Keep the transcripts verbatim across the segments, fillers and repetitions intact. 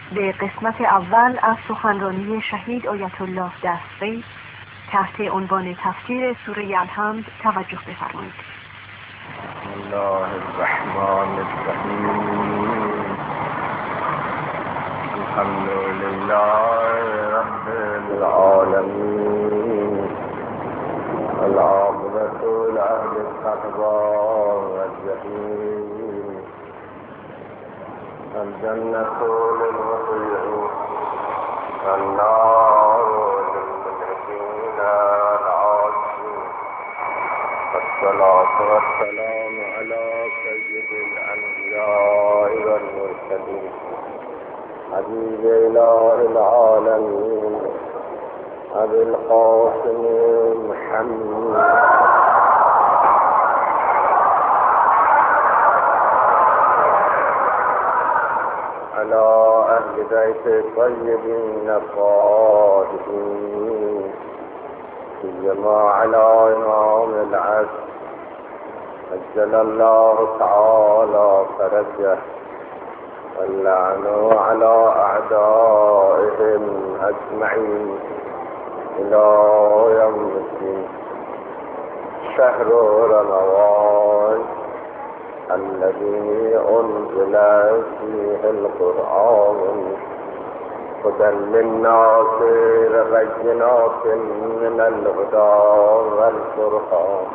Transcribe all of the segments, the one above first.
به قسمت اول از سخنرانی شهید آیت الله دستگیر تحت عنوان تفسیر سوره الحمد توجه بفرمایید. بسم الله الرحمن الرحیم. الحمد لله رب العالمین. العاقبة لأهل التقوى والجحیم. الجنة للمطيعين والنار للمنعمين العاصين. والصلاة والسلام على سيد الأنبياء والمرسلين حبيب إله العالمين أبي القاسم محمد على أهل بيت الطيبين الطاهرين سيما على إمام العدل عجل الله تعالى فرجه واللعن على أعدائهم أجمعين إلى يوم الدين. شهر رمضان الذي أنزل فيه القرآن هدى للناس وبينات من الهدى والفرقان.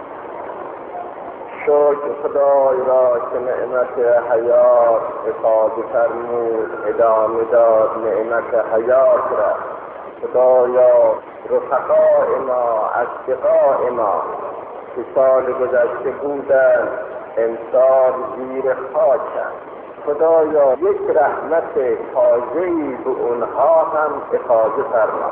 شکر خدای را که نعمت حیات افاده فرمود، ادامه داد نعمت حیات را. خدایا رفقاء ما، اصدقاء ما که سال گذشته بودند امسال زیر خاکند، خدایا یک رحمت تازه‌ای به اونها هم افاده فرما.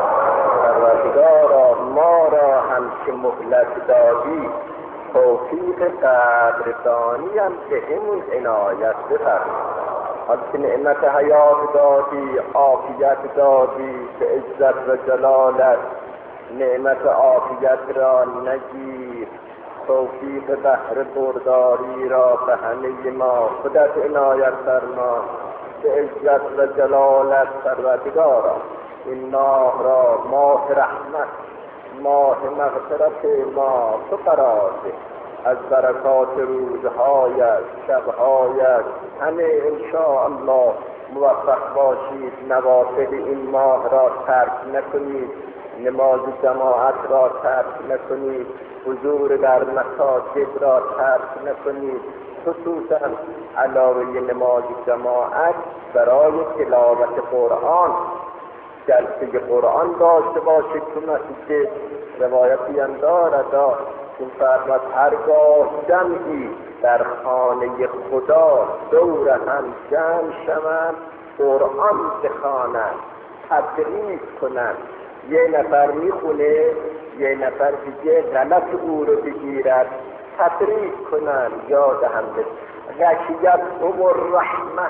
پروردگارا ما را هم که مهلت دادی توفیق قدردانی هم که همون عنایت بفرما. از که نعمت حیات دادی، عافیت دادی، به عزت و جلالت نعمت عافیت را نگیر، توفیق بهر برداری را به همه ما خودت عنایت فرما. به عزت و جلالت پروردگارا این ماه را ماه رحمت، ماه مغفرت ما تو قرار ده. از برکات روزهایت، شبهایت همه انشاءالله موفق باشید. نوافل این ماه را ترک نکنید، نماز جماعت را ترک نکنید، حضور در مساجد را ترک نکنید. خصوصا علاوه نماز جماعت برای تلاوت قرآن جلسه قرآن داشته باشید. تو مسجد روایتی هم دارد این فرمد هرگاه جمعی در خانه خدا دور هم جمع شوند قرآن بخوانند، تدریس کنند، یه نفر میخونه یه نفر دیگه غلط او رو بگیرد، تدریس کنند، یاد هم بسید. غشیتهم الرحمة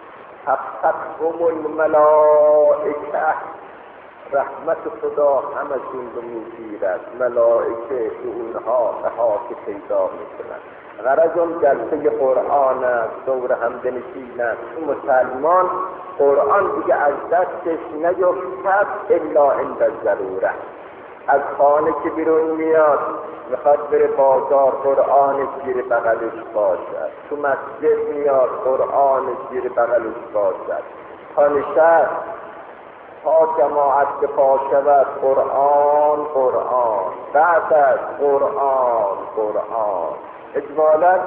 حفتهم الملائکه. رحمت خدا همشون رو میگیرد، ملائکه به اونها احاطه پیدا میکنند. غرض اون جلسه قرآن است، دور هم بنشینند. مسلمان قرآن دیگه از دستش نیفتد الا عند الضروره. از خانه که بیرون میاد میخواد بره بازار، قرآنش زیر بغلش باشد. تو مسجد میاد قرآنش زیر بغلش باشد. تا نشست تا جماعت به پا شود قرآن قرآن، بعد از قرآن قرآن. اجمالا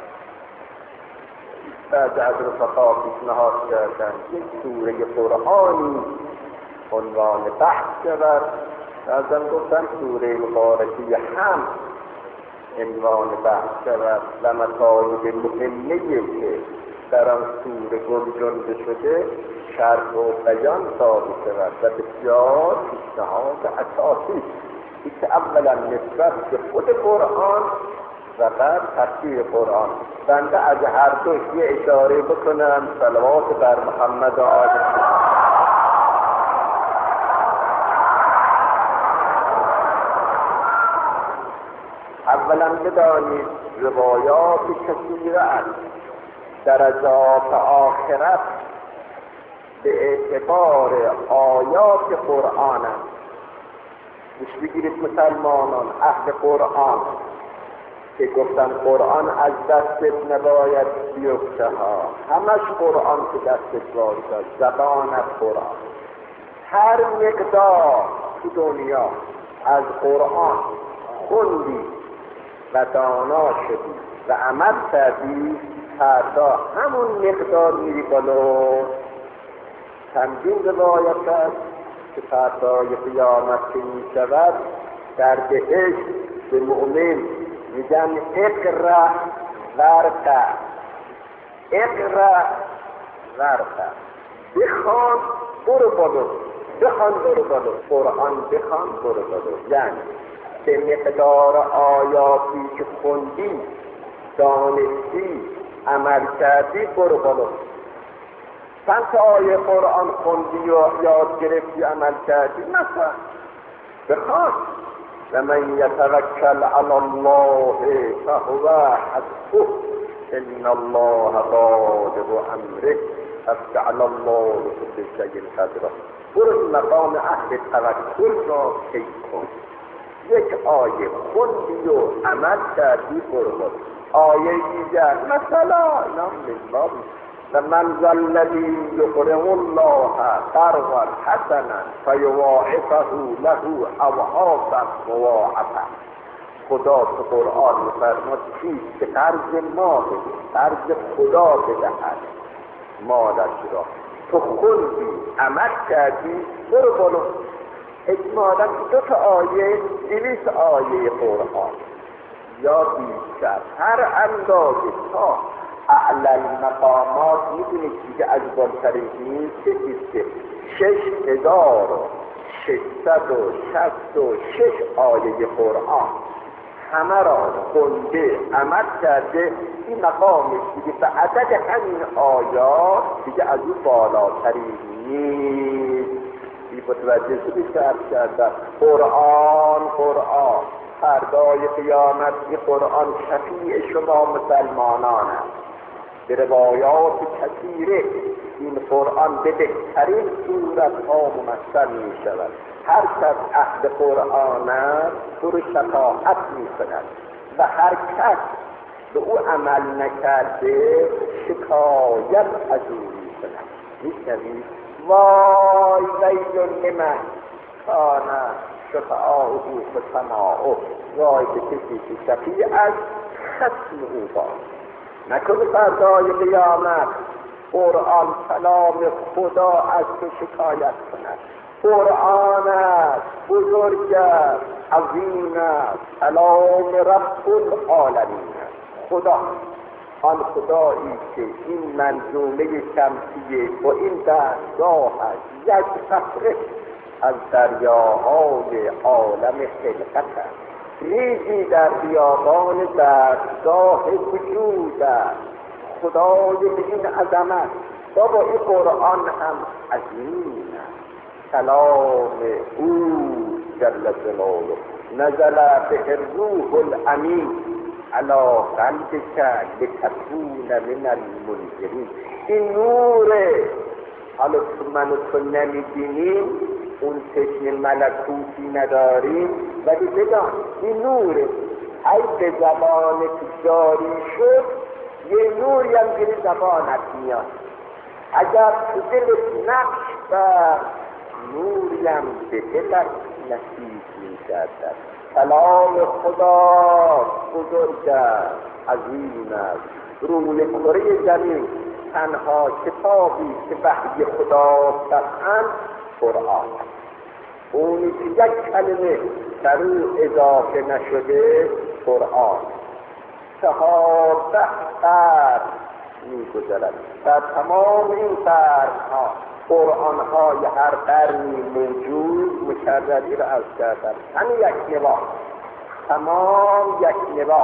بعد از رفقا پیشنهاد کردن یک سوره قرآنی عنوان بحث شود. بعضا گفتن سوره مبارکی هم عنوان بحث شود و مطالب مهمه که در آن سوره گنجانده شده شرح و بیان ثابت شود و بسیار پیشنهاد اساسی که اولا نسبت به خود قرآن و بعد تفسیر قرآن. بنده از هر دو یه اشاره بکنم. صلوات بر محمد و آل اولا بدانید روایات کثیره است در عذاب آخرت به اعتبار آیات قرآن است. گوش بگیرید مسلمانان، اهل قرآن که گفتن قرآن از دستت نباید بیفته ها، همش قرآن که دستت باشه، زبانت قرآن. هر مقدار تو دنیا از قرآن خوندی و دانا شدی و عمل کردی، فردا همون مقدار میری بالا. چندین روایت است که فردای قیامت که میشود در بهشت به مؤمن میگن اقرأ ورقه، اقرأ ورقه، بخوان برو بالا، بخوان برو بالا، قرآن بخوان برو بالا. یعنی به مقدار آیاتی که خوندی، دانستی، عمل کردی، برو بالا. چند تا آیه قرآن خوندی و یاد گرفتی، عمل کردی، مثلا بخوان. و من یتوکل علی الله فهو حسبه ان الله بالغ امره قد جعل الله لكل شیء قدرا. برو مقام اهل توکل را طی کن. یک آیه خوندی و عمل کردی، برو بالا. آیه دیگر مثلا نام لله و من ذا الذی یقرض الله قرضا حسنا فیضاعفه له اضعافا مضاعفه. خدا تو قرآن می‌فرماید کیست که قرض ما بده، قرض خدا بدهد مالش را. تو خوندی، عمل کردی، برو بالا. اجمالا دو تا آیه، دویست آیه قرآن یا بیشتر، هر اندازه تا اعلی المقامات. میدونید دیگه از بالترین نیست که چیسته شش هزار و ششصد و شصت و شش آیه قرآن همه را خونده، عمل کرده. این مقامش دیگه به عدد همین آیات دیگه از اون بالاترین نیست. بی متوجه شدید که عرض کردم قرآن قرآن فردای قیامت این قرآن شفیع شما مسلمانان است. به روایات کثیره این قرآن به بهترین صورت ها ممثل می شود. هر کس اهل قرآن است او را شفاعت می کند و هر کس به او عمل نکرده شکایت از او می کند. می شوید وای ویل لمن کان شفاعه فسماعه. وای به کسی که شفیع است خصم او باشد. نکنه فردای قیامت قرآن کلام خدا از تو شکایت کند. قرآن است، بزرگ است، عظیم است، کلام رب العالمین است. خدا، آن خدایی که این منظومه شمسیه و این دستگاهش یک قطره از دریاهای عالم خلقت است. ریزی در بیابان دستگاه وجود است. خدای به این عظمت، بابا این قرآن هم عظیم است. کلام او جل جلاله نزل به الروح الامین علی قلبک لتکون من المنذرین. این نوره. حالا تو من و تو نمیبینیم، اون چشم ملکوتی نداریم، ولی بدان این نوره. ای به زبانت جاری شد یه نوری هم گیری زبانت میاد. اگر تو دلت نقش بر نوری هم به دلت نصیب می‌گردد. کلام خدا بزرگ است، عظیم است. روی کره زمین تنها کتابی که وحی خدا قطعاً قرآن است. اونی که یک کلمه در او اضافه نشده قرآن. چهارده قرن می‌گذرد. در تمام این قرن‌ها قرآن‌های هر قرنی موجود مکرری را از کردن. همین یک نوع، تمام یک نوع،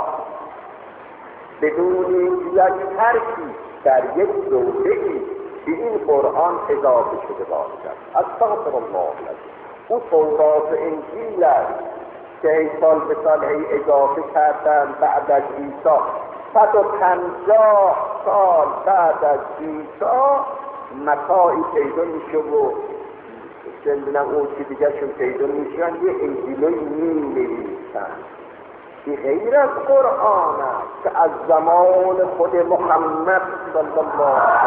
بدون یک حرفی در یک دوره‌ای به این قرآن اضافه شده باشد. استغفر الله العظیم. او تورات و انجیل است که ای سال به سال ای اضافه کردن بعد از عیسی. صد و پنجاه سال بعد از عیسی متاعی پیدا میشه و چندونم اون که دیگه شون پیدا میشن یه انجیلوی می نویسن. این غیر از قرآن است که از زمان خود محمد صلی الله علیه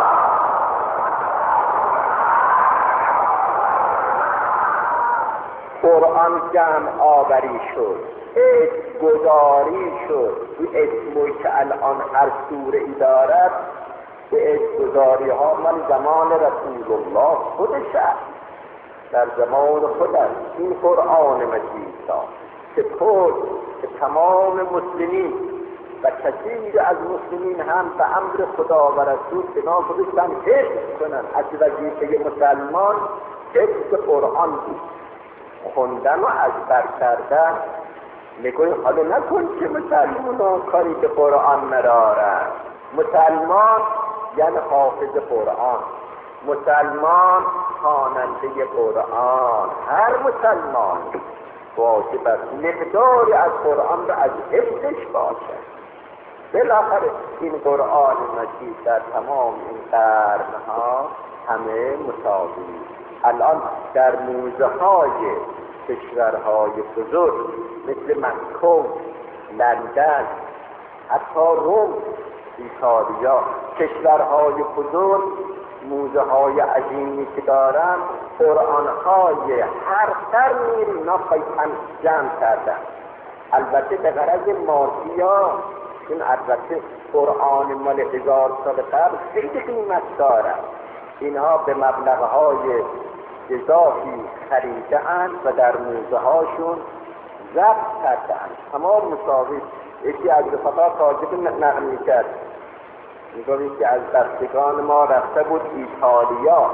قرآن جمع آوری شد، اسم گذاری شد. این اسمی که الان هر سوره ای دارد به اسم گذاری ها من زمان رسول الله خودش است، در زمان خودش این قرآن مجید ساخت که خود که تمام مسلمین و کثیر از مسلمین هم به امر خدا و رسول بنا گذاشتن حفظ کنند. از وظیفه مسلمان حفظ قرآن بود، خوندن و ازبر کردن. میگوی حالا نکن که مسلمان کاری به قرآن ندارند. مسلمان یعنی حافظ قرآن، مسلمان خواننده قرآن. هر مسلمان واجب است مقداری از قرآن را از حفظش باشد. بالاخره این قرآن مجید در تمام این قرنها همه مساوی. الان در موزه های کشورهای بزرگ مثل مکه، لندن، حتی روم، ایتالیا، کشورهای بزرگ موزه های عظیمی که دارن قرآن های هر قرنی اینا خیلی جمع کردن. البته به غرض مادی ها، این البته قرآن مال هزار سال قبل خیلی قیمت دارد. اینها به مبلغ های اضافی خریده اند و در موزه هاشون ضبط کرده اند. تمام مساوی. یکی از رفقا تاجب نقل میکرد، میگوید که از بستگان ما رفته بود ایتالیا،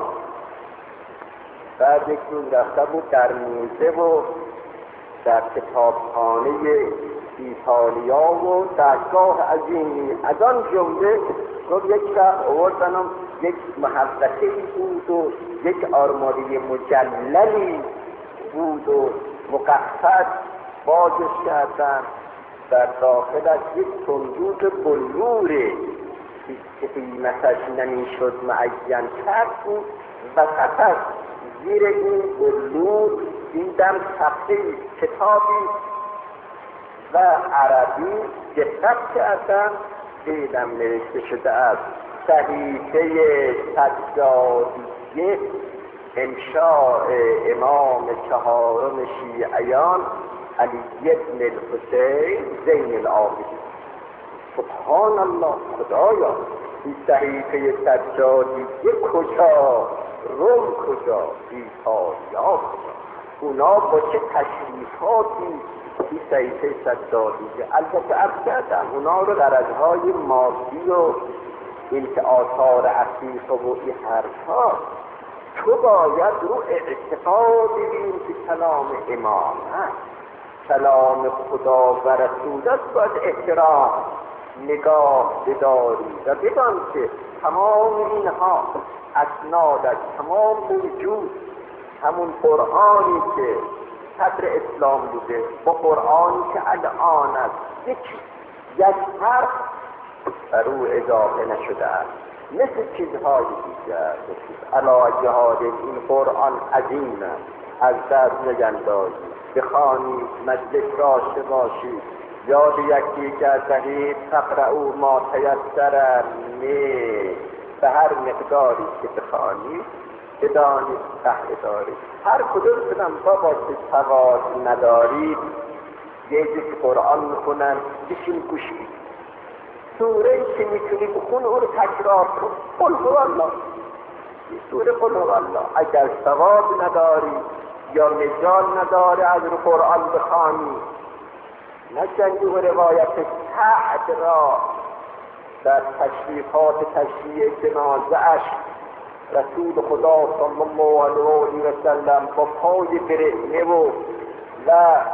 بعد یک روز رفته بود در موزه و در کتابخانه ایتالیا و درگاه عظیمی. از آن جمله گفت یک شب آوردنم یک محبته بود و یک آرماری مجللی بود و مقفل بازش کردن. در داخلش یک صندوق بلوره که قیمتش نمیشد معین کرد بود و سپس زیر این بلور دیدم صفحه کتابی و عربی دقت کردم، دیدم نوشته شده است صحیفه سجادیه انشاء امام چهارم شیعیان علی بن الحسین زین العابدین. سبحان الله، خدایا این صحیفه سجادیه کجا، روم کجا، ایتالیا کجا، اونا با چه تشریفاتی این صحیفه سجادیه. البته عرض کردم اونا رو در ازهای مادی و این که آثار عتیقه و این حرفا، تو باید رو اعتقاد ببین که کلام امام هست، کلام خدا و رسول است، باید احترام نگاه بداری و بدان که تمام اینها اسنادش تمام موجود همون قرآنی که صدر اسلام بوده با قرآنی که الان است یک یک حرف بر او اضافه نشده است، مثل چیزهای دیگر. علی جهاد این قرآن عظیم است، از دست نگندازی، بخوانید، مجلس داشته باشید، یاد یکی که از دهید تقرأوا ما تیسر منه، به هر مقداری که بخوانید بدانید بهره دارید. هر کدومتونم بابا که سواد ندارید یه که قرآن میخونن بشین گوش بدید، سوره که میتونی بخون او رو تکرار کن. قل هو الله، سوره قل هو الله. اگر سواد نداری یا مجال نداری از رو قرآن بخوانی، نشنگی و روایت سعد را در تشریفات تشریع جنازه‌اش رسول خدا صلی الله علیه و سلم با پای برهنه و و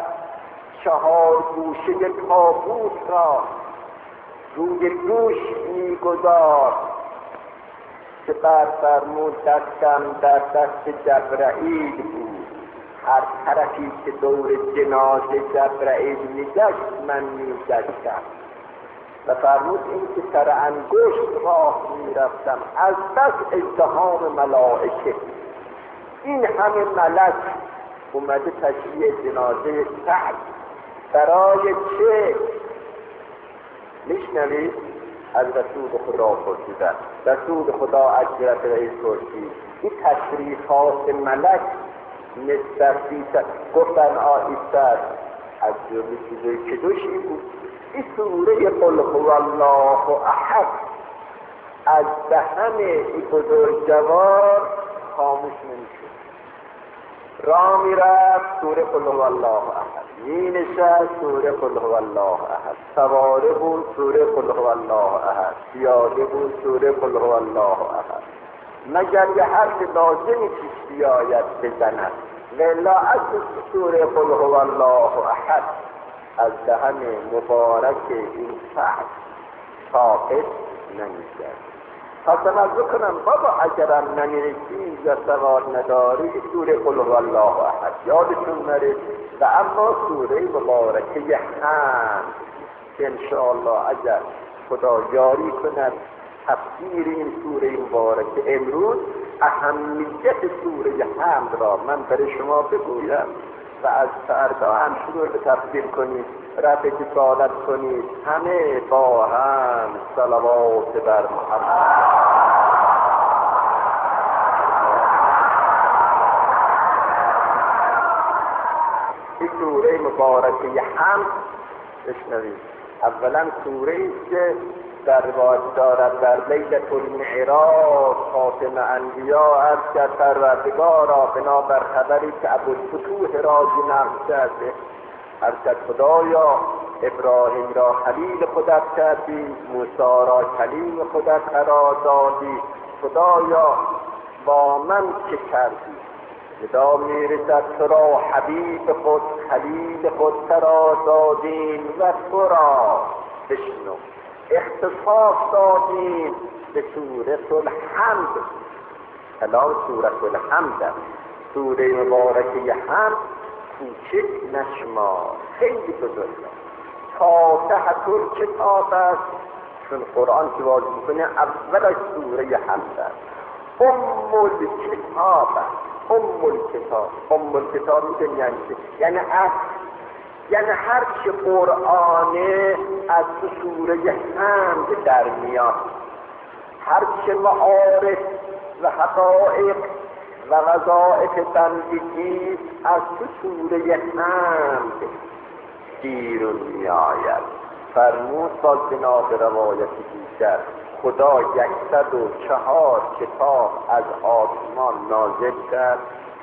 چهار گوشه تابوت را روی دوش میگذار که بعد فرمود دستم در دست جبرائیل بود، هر طرفی که دور جنازه جبرائیل میگشت من میگشتم. و فرمود این که سر انگشت راه میرفتم از بس ازدحام ملائکه، این همه ملک اومده تشییع جنازه سعد برای چه؟ میشنوید؟ از رسول خدا پرسیدن. رسول خدا اجرت رئیس پرسید این تشریفات ملک نسبت بیشتر گفتن آیستر از جمله چیزایی که دوشی بود این سوره قل هو الله احد از دهن این بزرگوار خاموش نمیشد. راه میرفت سوره قل هو الله احد، می نشست سوره قل هو الله احد، سواره بود سوره قل هو الله احد، پیاده بود سوره قل هو الله احد، مگر یه حرف لازمی پیش بیاید بزند ولا از سوره قل هو الله احد از دهن مبارک این سعد ساقط نمیشد. پس من بکنم بابا اگرم نمیرسی یا سوار نداری سوره قل هو الله احد یادتون نره. و اما سوره مبارکه حمد که انشاءالله اگر خدا یاری کند تفسیر این سوره مبارک امروز اهمیت سوره حمد را من برای شما بگویم و از فردا هم شروع به تفسیر کنید، رفع کفالت کنید، همه با هم صلوات بر محمد. این سوره مبارکه حمد بشنوید. اولا سوره ایست که در روایت دارد در لیلة المعراج خاتم انبیا عرض کرد پروردگارا بنابر خبری که ابوالفتوح رازی نقل کرده عرض کرد خدایا ابراهیم را خلیل خودت کردی، موسی را کلیم خودت قرار دادی، خدایا با من چه کردی؟ ندا میرسد تو را حبیب خود خلیل خود قرار دادیم و تو را بشنو اختصاص دادیم به سوره الحمد. الان سوره الحمد سوره مبارکه حمد کوچک نشما خیلی بزرگه. فاتحه الکتاب است چون قرآن که واضح میکنه اولش سوره حمد است. ام الکتاب ام الکتاب ام الکتاب میگن یعنی یعنی یعنی هر چه قرآنه از سوره حمد در میاد، هر چه معارف و حقائق و وظائف بندگی از سوره حمد بیرون میآید. فرمود با جناب روایت دیگر خدا یکصد و چهار کتاب از آسمان نازل کرد،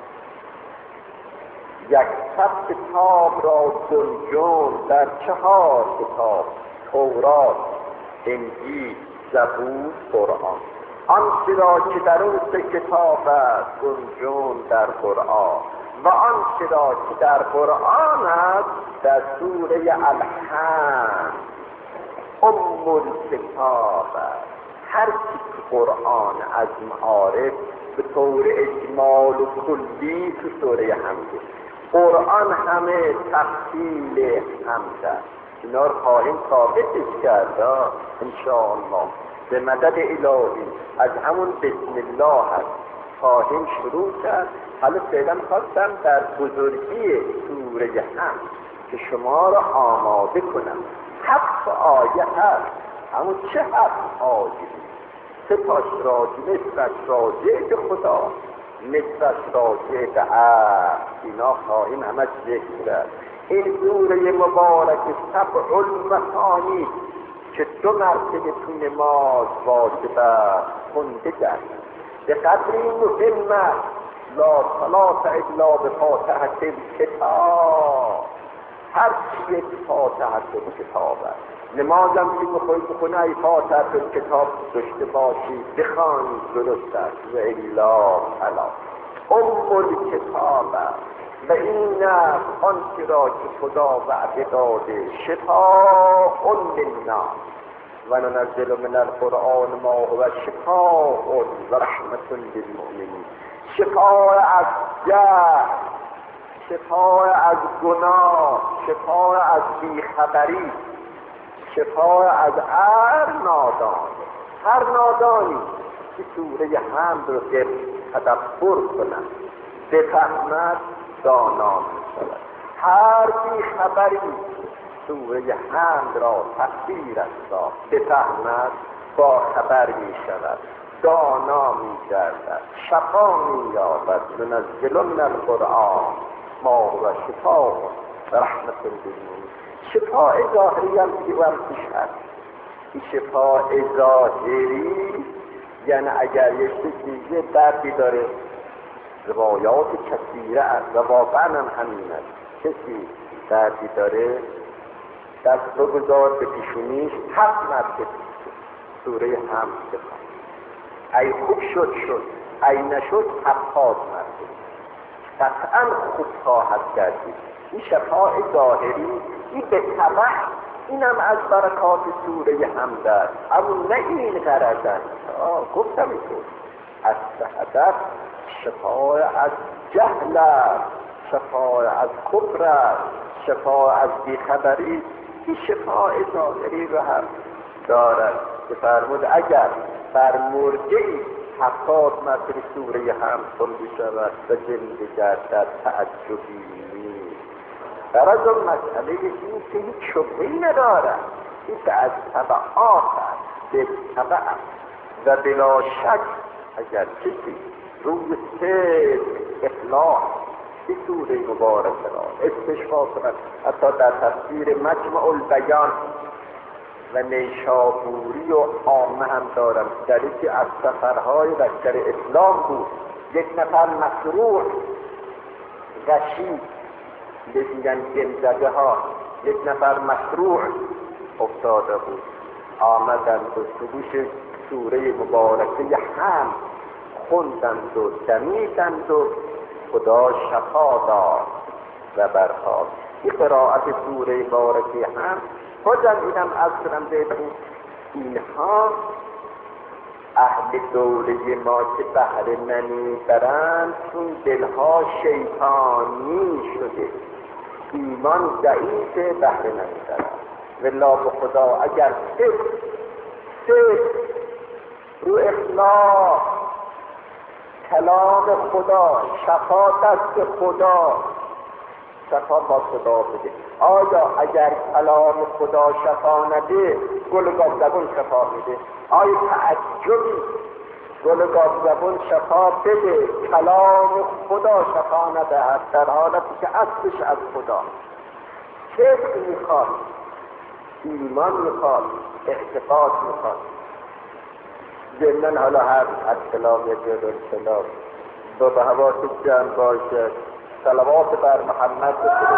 یکصد کتاب را گنجون در چهار کتاب تورات، انجیل، زبور، قرآن. آنچه را که در اون سه کتاب است گنجون در قرآن و آنچه را که در قرآن است در سوره الحمد ام الکتاب است. هر چی که قرآن از معارف به طور اجمال و کلی تو سوره حمد، قرآن همه تفصیل حمد است. اینا رو خواهیم ثابتش کرد انشاءالله به مدد الهی. از همون بسم الله هست خواهیم شروع کرد. حالا فعلا خواستم در بزرگی سوره حمد که شما را آماده کنم. هفت آیه هست، همون چه هفت آیه؟ سه تاش راجع نسبت راجع به خدا، نسبت راجع به عبد، اینا خواهیم همه ذکر کرد. این سوره مبارک سبع المثانی که دو مرتبه تو نماز واجبه خونده کرد به قدری مهمه لا صلاة الا به فاتحه الکتاب. هر چی یک فاتحه الکتاب است. نمازم که بخوای بخونه ای فاتحه الکتاب داشته باشی بخوانی درست است و الا فلا. ام الکتاب و این آنچه را که خدا وعده داده شفاء للناس و ننزل من القرآن ما هو شفاء و رحمت للمؤمنین. شفاء از جهل، شفاء از گناه، شفاء از بیخبری، شفا از هر نادان، هر نادانی که سوره حمد رو که تدبر کند بفهمد دانا می‌شود. هر بی خبری سوره حمد را تفسیر است بفهمد با خبر می‌شود، دانا می‌گردد، شفا می‌یابد. منزل من القرآن ما هو شفاء و رحمت للمؤمنین. شفاء ظاهری هم دیگه ورزش هست. این شفاء ظاهری یعنی اگر یک چیزی دردی داره، روایات کثیره است و واقعا هم همین است، کسی دردی داره دست بگذار به پیشونیش هفت مرتبه سوره حمد بخوان، ای خوب شد شد، ای نشد هفتاد مرتبه، قطعا خوب خواهد گردید. این شفاء ظاهری این به طبع اینم از برکات سوره حمد است، اما نه این غرض است. گفتم اینطور از هدف شفاء از جهل است، شفاء از کفر است، شفاء از بیخبری. این شفاء ظاهری رو هم دارد که فرمود اگر بر مرجعی هفتاد مرتبه سوره حمد خونده شود و زنده گردد تعجبی نیست. در از اون مسئله این که هیچ شبهه‌ای ندارد، این که از طبعات است، به طبع و بلا شک اگر کسی روی سه اخلاص این سوره مبارکه را استشفا کند، حتی در تفسیر مجمع البیان و نیشابوری و عامه هم دارم، در یکی از سفرهای لشکر اسلام بود، یک نفر مسروع غشی میگن گمزده ها، یک نفر مسروع افتاده بود، آمدند و سروش سوره مبارکه حمد خوندند و دمیدند و خدا شفا داد و برخاست. این قرائت سوره مبارکه حمد خودم اینم از کنم بهتون، اینها اهل دوره ما که بهره نمیبرند چون دلها شیطانی شده، ایمان ضعیف بهره نمیبرند. والله به خدا اگر صرف صرف رو اخلاص کلام خدا، شفا دست خدا، شفا با خدا بده. آیا اگر کلام خدا شفا نده گل گاب زبون شفا میده؟ آیا تعجبی گل گاب زبون شفا بده کلام خدا شفا ندهد، در حالتی که اصلش از خدا؟ صدق میخواد، ایمان میخواد، اعتقاد میخواد. ضمن حالا هر از کلام یک جور سلام دو به حواس جمع باشد، صلوات بر محمد بفرستید.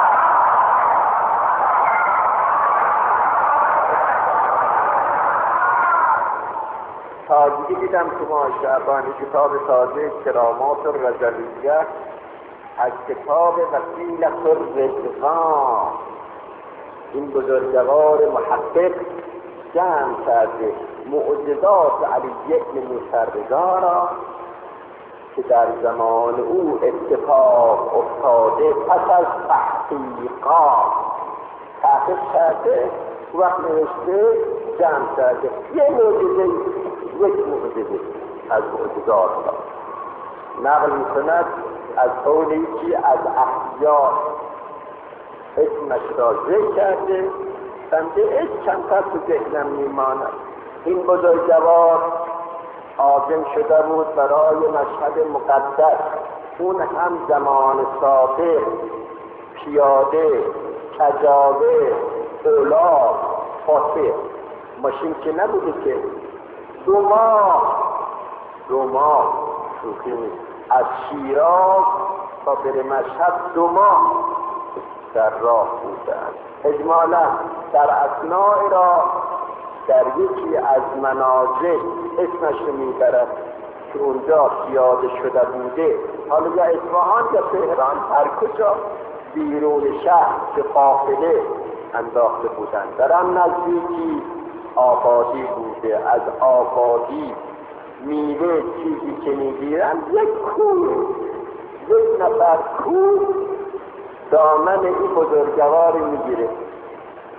تازگی دیدم تو ماه شعبان کتاب تازه کرامات الرجلیه از کتاب وسیلة الرضوان، این بزرگوار محقق جمع کرده معجزات علی بن موسی را که در زمان او اتفاق افتاده پس از تحقیقات تحقیق کرده، وقت نوشته جمع کرده یه معجزه یک معجزه از معجزات را نقل میکند از قولی که از احیا اسمش را ذکر کرده، بنده اسم چند تا تو ذهنم میماند. این بزرگوار عازم شده بود برای مشهد مقدس، اون هم زمان سابق پیاده، کجاوه، اولاد، فاتح، ماشین که نبوده که، دو ماه دو ماه شوخی نیست، از شیراز تا بره مشهد دو ماه در راه بودند. اجمالا در اثناء را در یکی از منازل اسمش رو میبرد که اونجا پیاده شده بوده، حالا یا اصفهان یا تهران، هر کجا بیرون شهر که قافله انداخته بودند. در آن نزدیکی آبادی بوده، از آبادی میوه چیزی که میگیرند یک کوه، یک نفر کوه دامن این بزرگواری میگیره،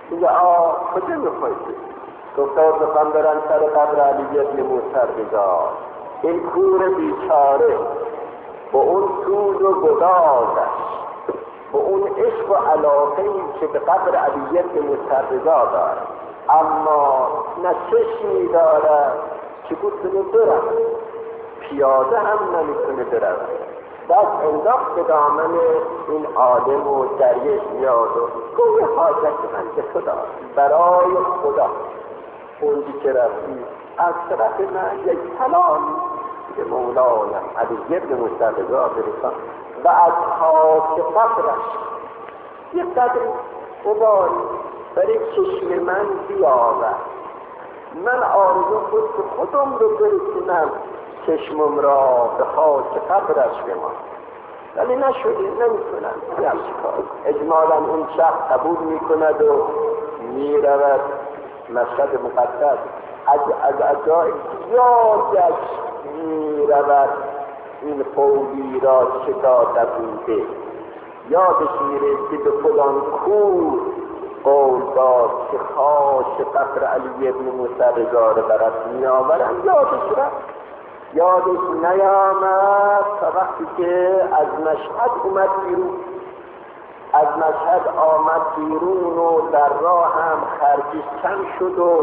میگه آه کجا میخواید؟ گفتا بخوام برن سر قبر علی ابن موسی رضا. این کور بیچاره با اون سوز و گدازش، با اون عشق و علاقه‌ای که به قبر علی ابن موسی رضا داره، اما نه چشمی داره که بتونه بره، پیاده هم نمیتونه بره. بعد انداخت به دامن این عالم و دریش میاد و گوه حاجت من به خدا، برای خدا اونجی که رفتی از طرف من یک سلام به مولانا علی ابن موسی رضا برسان و از خاک قبرش یک قدر غباری برای چشم من بیاورد. من آرزو بود که خودم رو برسونم چشمم را به خاک قبرش بمان، ولی نشده، نمیتونم. یه چیکار اجمالا اون شخص قبول میکند و میرود مشهد مقدس. از از عجایب یادش میرود این قولی را چه داده بوده، یادش میره که به فلان کور قول داد که خاک قبر علی ابن موسی رضا را برات میآورم. یادش رفت، یادش نیامد تا وقتی که از مشهد اومد بیرون. از مشهد آمد بیرون و در راه هم خرجش کم شد و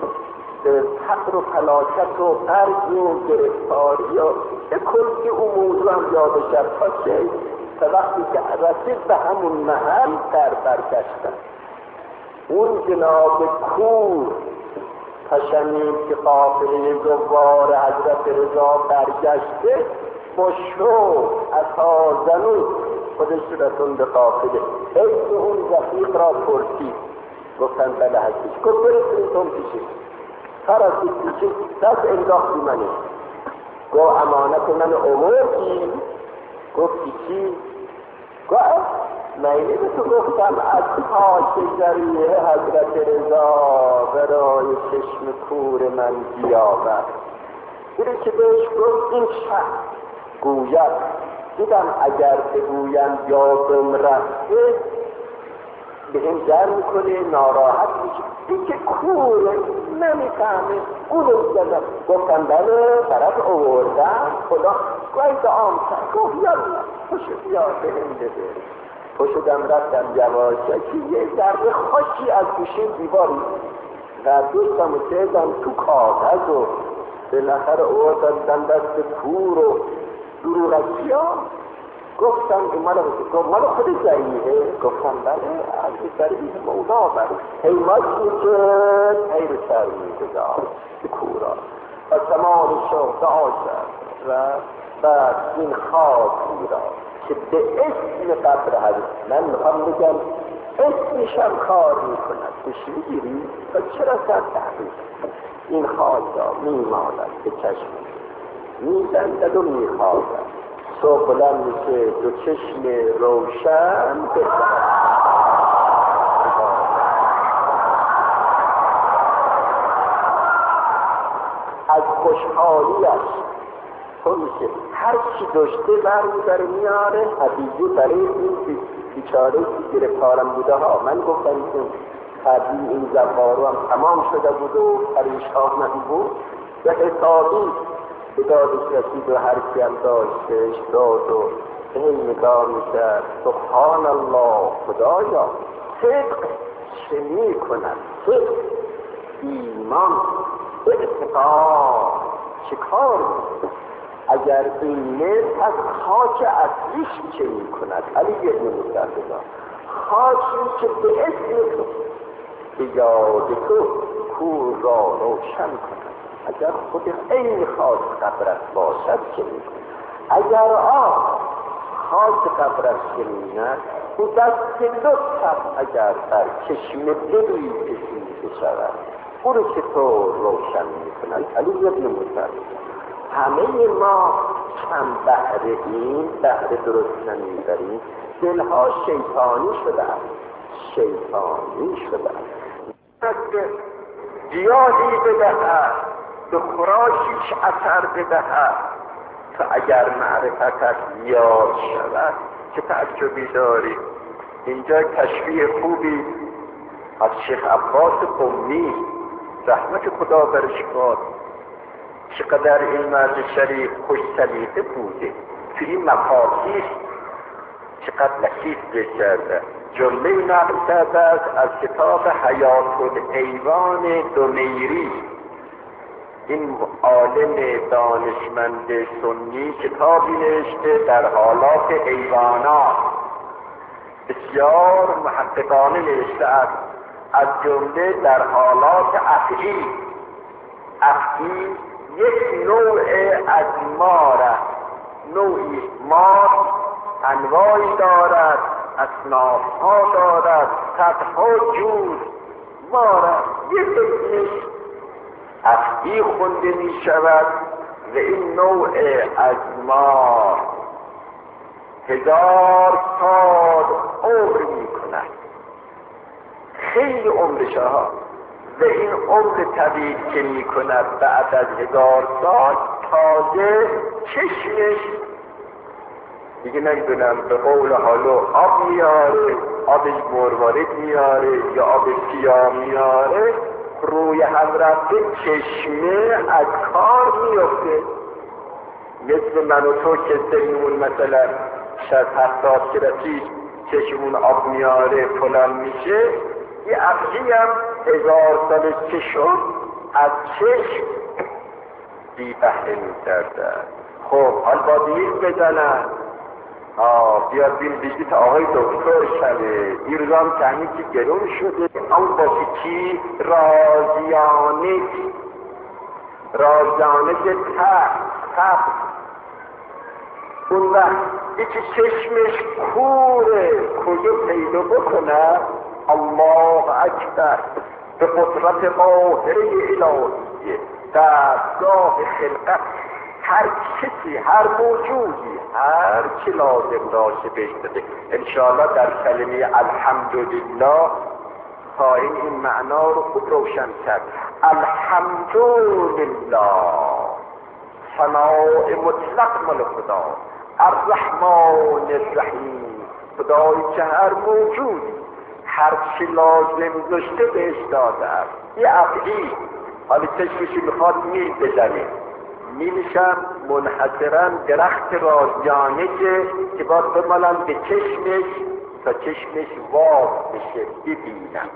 فقر و فلاکت و قرض و گرفتاری و کلی اون موضوع هم یادش رفت. تا چه؟ تا وقتی که رسید به همون محل در برگشتن. اون جناب کور تشنید که قافله دوار حضرت رضا برگشته با شوق عطا زنون خودش رسون به قافله. حیث اون رفیق را پرسید، گفتن بله هستش. گفت برسید تون پیشش. فرسید پیشش، دست انداختی منه. گفت امانت من اموردی؟ گفتی چی؟ گفت مینه به تو گفتم از خاک ذریعه حضرت رضا برای چشم کور من بیاورد. دیره که بهش گفت این شخص گوید دیدم اگر بگویم یادم رفته به این در میکنه، ناراحت میشه. این که کوره نمیفهمه. اونو زدم گفتم بله برات آوردم خدا گوید آم کرد. گفت یالا خوشو بیا به هم بده. خوشدم رفتم یواشکی که یه ذره خوشی از گوشه دیواری و دوستم و سیدم تو کاغذ و بالاخره آوردم دست کور و دروغکی ها. گفتم این مال گفت مال خود زنیه؟ گفتم بله از ذریعه مولا بره. حیماتی که حیر سر میگذار به کورا و زمان شد آشد و بعد این خاکی را که به اسم قبر حضرت من میخوام بگم اسمشم کار میکند بشی میگیری و چرا سر تحقیق این خاک را میماند به چشم میزندد و میخوابد. صبح بلند میشه دو چشم روشن بزند. از خوشحالیش تو میشه هر چی داشته برمیداره میاره حدیثی برای این بیچاره که گرفتارم بوده ها. من گفتم که قبلی این زبارو هم تمام شده بود و پریشان بود و حسابی به دادش رسید و هر کی هم داشتش داد و این نگاه میکرد. سبحان الله خدایا صدق چه میکند؟ صدق ایمان اعتقاد چه کار میکند؟ اگر اینه پس خاک اصلیش چه میکند؟ علی ابن موسی رضا خاکی که به اسم تو به یاد تو کور را روشن کند. اگر خود این خاک قبرت باشد چه میکند؟ اگر آه خاک قبرت چه میکند او دست لطفت اگر بر چشم دلی کشیده شود او رو چطور روشن میکند؟ علی ابن موسی رضا همه ما کم بهره این بهره درست نمیبریم. دلها شیطانی شده است، شیطانی شده است. گیاهی بدهد به خراشیش اثر بدهد تا اگر معرفتت یاد شود. چه تعجبی داری؟ اینجا تشبیه خوبی از شیخ عباس قمی رحمت خدا برش باد، چقدر این مرد شریف خوش سلیقه بوده، تو این مفاصیل چقدر لطیف کرده. جمله نقل کرده است از کتاب حیات الحیوان دمیری. این عالم دانشمند سنی کتابی نوشته در حالات حیوانات، بسیار محققانه نوشته است، از جمله در حالات افعی. افعی یک نوع از مار، نوعی مار انواعی دارد، اصناف ها دارد، صدها جور مار، یک اسمش افعی خونده می شود و این نوع از مار هزار سال عمر می کند، خیلی عمرش ها، و این عمر طویل که می کند بعد از هزار سال تازه چشمش دیگه نمیدونم به قول حالو آب میاره، آبش مروارید میاره یا آب سیاه میاره، روی هم رفته چشمه از کار میفته. مثل من و تو که سنمون مثلا شاید هفتاد که رسید چشمون آب میاره فلان میشه، یه افعی هم هزار سالش که شد از چشم بی بهره میکرده. خب حال با دیر بزنن، آه بیاد بین ویزیت آقای دکتر شده، ایرزام که همین که گرون شده، اون باسی چی؟ رازیانه رازیانه که تخت تخت اون وقت یکی چشمش کوره، کجا پیدا بکنه؟ الله اکبر، به قدرت قاهره الهیه دستگاه خلقت هر کسی، هر موجودی، هر چی لازم داشته بهش بده. انشاءالله در کلمه الحمدلله خواهیم این معنا رو خود روشن کرد. الحمدلله، ثناء مطلق مال خدا، الرحمن الرحیم، خدایی که هر موجودی هر چی لازم داشته بهش داده است. یه افعی حالی چشمشی میخواد میل بزنه، میلشم منحصرا درخت رازیانه که باید بمالم به چشمش تا چشمش واز بشه ببینم،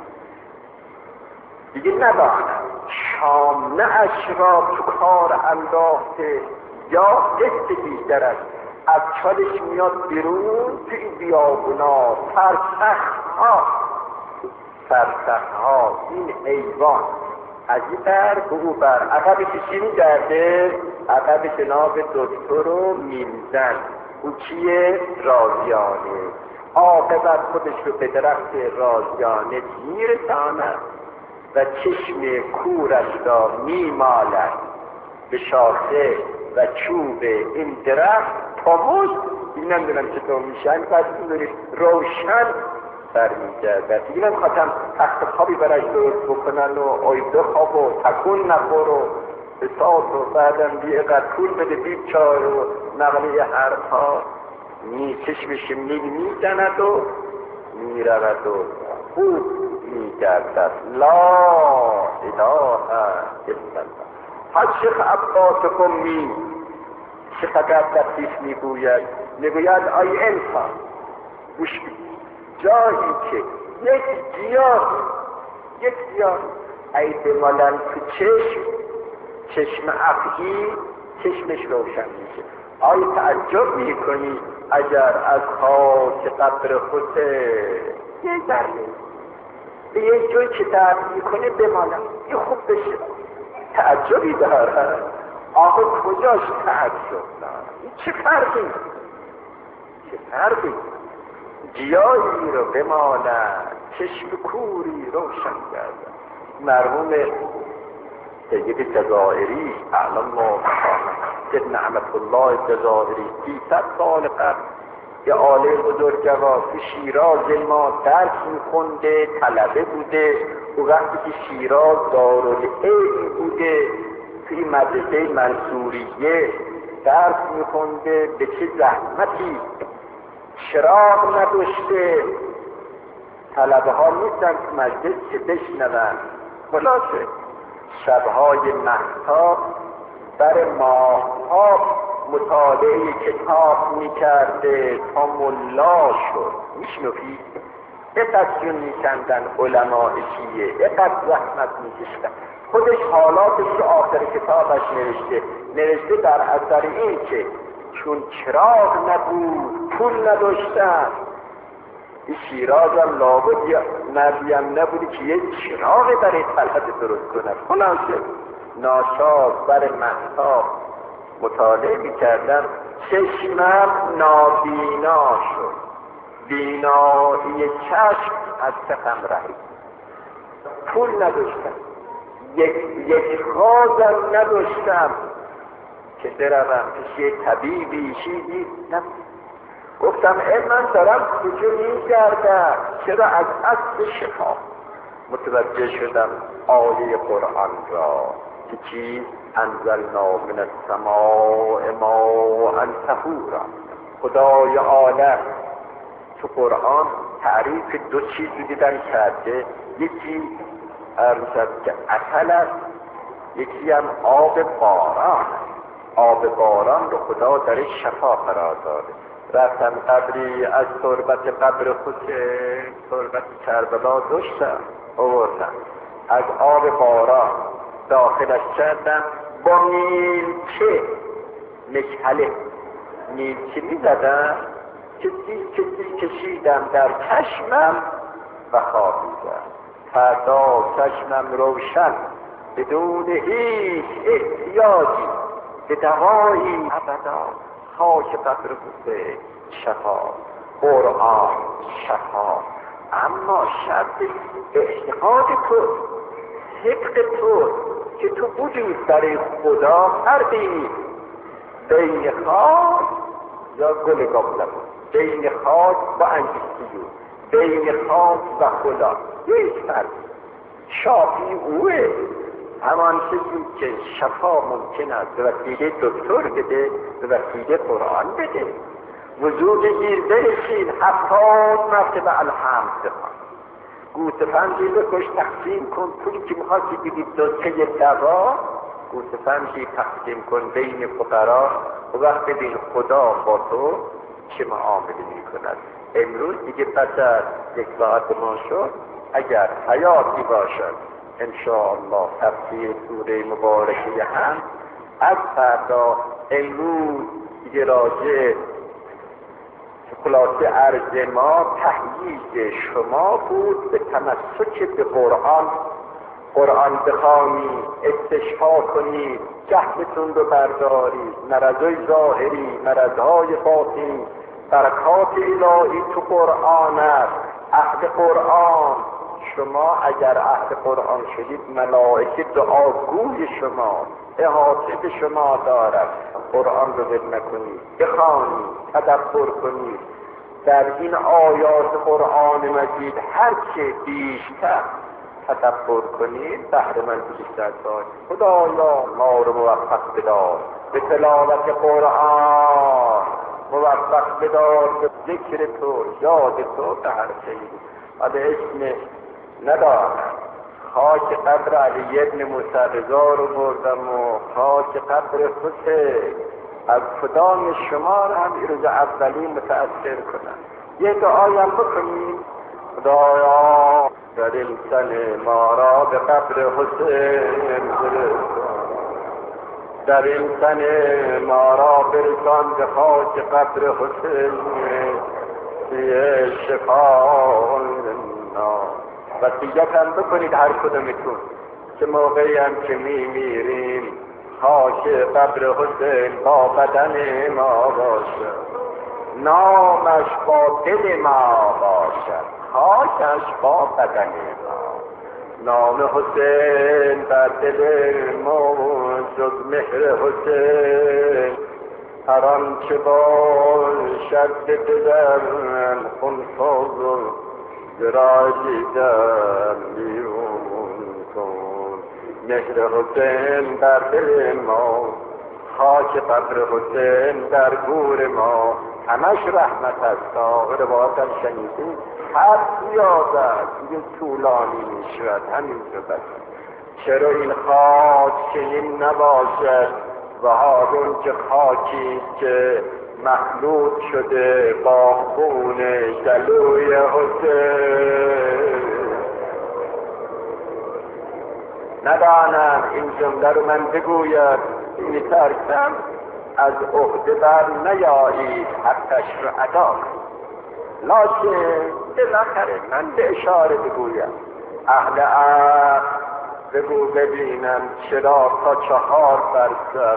دیگه ندانم شامنه اش را تو کار انداخته یا قصد بیشتر است، از چالش میاد بیرون تو این بیابونا، فرسخ ها فرسخ ها این حیوان از این بر به او بر عقبش چی میگرده؟ عقب جناب دکتر و میلزن، او چیه؟ رازیانه. عاقبت خودش رو به درخت رازیانه میرساند و چشم کورش را میمالد به شاخه و چوب این درخت تا مشت، این نمیدونم چطور میشن، پس این روشن برمیگردد. دیگه نمیخواستم تخت خوابی برش درست بکنن و آیده خواب و تکون نخور و بساط و بعدم بیه قد پول بده بیچار و نقله حرفها، می چشمش میل میزند و میرود و خوب میگردد. لا اله الا الله. حد شیخ عباس قمی چقدر لطیف میگوید، میگوید ای انسان گوش بید، جایی که یک گیاه یک گیاه ای بمالن تو چشم، چشم افعی چشمش روشن میشه. آیا تعجب میکنی اگر از خاک قبر خود یه ذره به یه جایی که درد میکنه بمالن یه خوب بشه، تعجبی داره؟ آقا کجاش تعجب داره؟ چه فرقی چه فرقی گیاهی رو بماند، چشم کوری روشن گردد. مرحوم سید جزائری اعلم ما سید نعمت الله جزائری سیصد سال قبل یه عالم بزرگوار تو شیراز ما درس میخونده، طلبه بوده، و وقتی که شیراز دارالعلم بوده توی مدرسه منصوریه درس میخونده، به چه زحمتی، چراغ نداشته، طلبه ها نیستن تو مجلس که بشنون. خلاصه شبهای مهتاب بر ماه‌ها مطالعه کتاب میکرده تا ملا شد. میشنفید اقدر جون میکندن علماء شیعه، اقدر زحمت میکشتن. خودش حالاتش رو آخر کتابش نوشته نوشته در اثر این که چون چراغ نبود پول نداشتن. این شیراز هم لابد یا نبیم نبودی که یه چراغ برای طلعت درست کنه. خلاصه ناشاد بر مهتاب مطالعه میکردن. چشمم نابینا شد، بینایی چشم از چشم رهید. پول نداشتم، یک یک خازم نداشتم که بروم پیش یک طبیبی چیزی نه. گفتم ای من دارم کجا میگردم، چرا از اصل شفا متوجه شدم آیه قرآن را که چیز انزلنا من السماء ماء طهورا. خدای عالم تو قرآن تعریف دو چیز دیدن کرده، یکی ارزد که عسل است، یکی هم آب باران. آب باران رو خدا در شفا قرار داده. رفتم قبری از تربت قبر حسین، تربت کربلا داشتم آوردم، از آب باران داخلش کردم با نیلچه مشعله نیلچه میزدم، کسی کسی کشیدم در چشمم و خوابیدم. فردا چشمم روشن بدون هیچ احتیاجی به دوایی ابدا. خاک قبر حسین شفا، قرآن شفا. اما شرط اعتقاد تو، حقق تو که تو وجود برای خدا فرقی نیست بین خاک یا گل گابلم، بین خاک و انگیزیو، بین خاک و خدا هیچ فرق. شافی اوه همان چیزی که شفا ممکن است به وسیله دکتر بده، به وسیله قرآن بده. وجود گیر برسید هفتاد مرتبه الحمد بخوان، گوسفندی بکش تقسیم کن، پولی که میخواستی بدید دوچه دوا گوسفندی تقسیم کن بین فقرا و وقت ببین خدا با تو چه معامله میکند. امروز دیگه پس از یک ساعت ما شد، اگر حیاتی باشد انشاءالله تفسیر سوره مبارکه هم از فردا امروز دیگه راجع خلاصه عرض ما تهییج شما بود به تمسک به قرآن. قرآن بخوانید، استشفا کنید، جهلتون رو بردارید، مرضای ظاهری، مرضهای باطنی، برکات الهی تو قرآن است. اهل قرآن شما اگر اهل قرآن شدید ملائکه دعاگوی شما احاطه به شما دارد. قرآن رو ول نکنید، بخوانید، تدبر کنید. در این آیات قرآن مجید هر چه بیشتر تدبر کنید بهره مند بیشتر دارید. خدایا ما رو موفق بدار به تلاوت قرآن، موفق بدار به ذکر تو، یاد تو به هر چیزی و به اسم ندارم. خاک قبر علی ابن موسی رضا رو بردم و خاک قبر حسین. از کدام شما رو هم این روز اولی متأثر کنم. یه دعایم بکنیم. خدایا در این سن ما را به قبر حسین برسان، در این سن ما را برسان به خاک قبر حسین یه شفا للناس. وصیت هم بکنید هر کدومتون که موقعی هم که می میریم خاک قبر حسین با بدن ما باشد، نامش با دل ما باشد، خاکش با بدن ما. نام حسین بر دل ما جز مهر حسین، هر آنچه باشد به دلم خونساز و زرایی در بیرون کن. مهر حسین بر دل ما، خاک قبر حسین در گور ما، همش رحمت است. آقا روایت هم شنیدیم هر زیاد است این طولانی می شود همینجا بس. چرا این خاک چنین نباشد و هارون که خاکی که مخلوط شده با خون گلوی حسین. ندانم این جمله رو من بگویم میترسم از عهده بر نیایید حقش رو ادا کنید، لکن بالاخره من به اشاره بگویم اهل عقل بگو ببینم چرا تا چهار فرسخ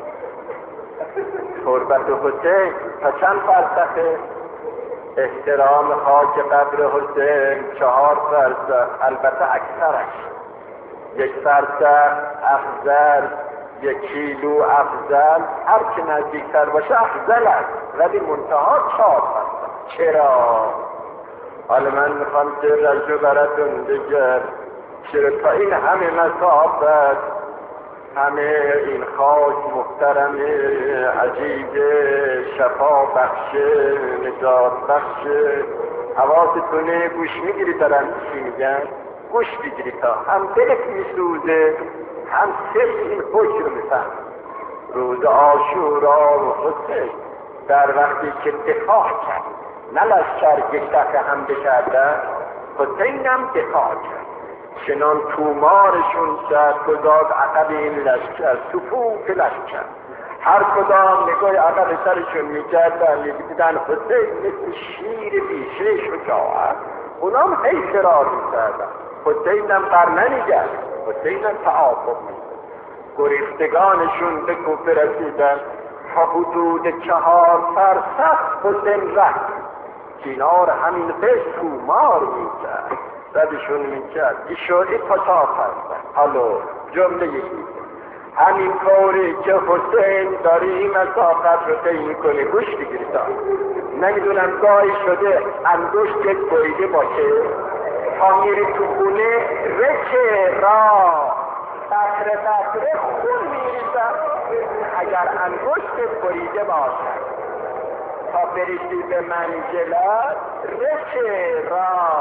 تربت حسین تا چند فرسخه؟ احترام خاک قبر حسین چهار فرسخ، البته اکثرش یک فرسخ افضل، یک کیلو افضل، هر که نزدیکتر باشه افضل است، ولی منتها چهار فرسخ. چرا؟ حالا من میخوام سرش رو براتون بگم چرا تا این همه مسافت همه این خاک محترم عجیب شفا بخش نجات بخش. حواستونه گوش میگیری دارن چی میگن؟ گوش بگیری تا هم دلت میسوزه هم سر این حکم رو میفهم. روز عاشورا و حسین در وقتی که دفاع کرد نه لشکر یک دفعه حمله کردن، حسین هم دفاع کرد، چنان تومارشون شد گذاد عقب این لشکر صفوف لشکر، هر کدام نگاه عقب سرشون میکردن میدیدن حسین مثل شیر بیشه شجاعت، اونام هی فرار میکردن، حسین هم بر نمیگرد، حسین هم تعاقب میکرد. گریختگانشون به کوفه رسیدن، تا حدود چهار فرسخ حسین رفت کنار همین قش تومار میکرد، زدشون میکرد ایشوری تا چهار فرسخ. حالا جمله یکی همین طوری که حسین داری این مسافت رو طی میکنه، گوش بگیرید تا نمیدونم گاهی شده انگشتت بریده باشه تا میری تو خونه رچه را قطره قطره خون میریزد، اگر انگشتت بریده باشد تا برسی به منزلت رچه را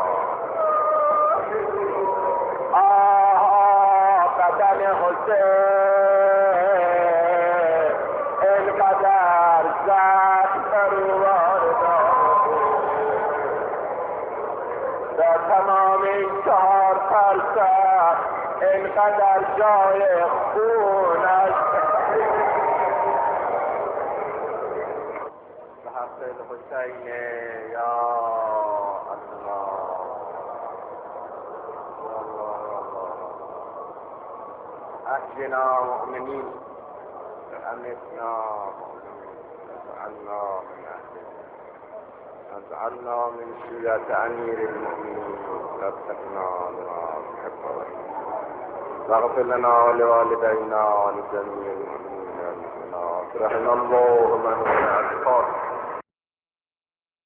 آه بدن حسین اینقدر زخم بروار داد در تمام این چهار فرسخ اینقدر جای خون است. به حق الحسین یا الله احینا مؤمنین امتنا مؤمنین اجعلنا من اهله اجعلنا من شیعة امیر المؤمنین وفقنا لما تحب وترضى واغفر لنا ولوالدينا ولجميع المؤمنين والمؤمنات رحم الله من هو الأطفال.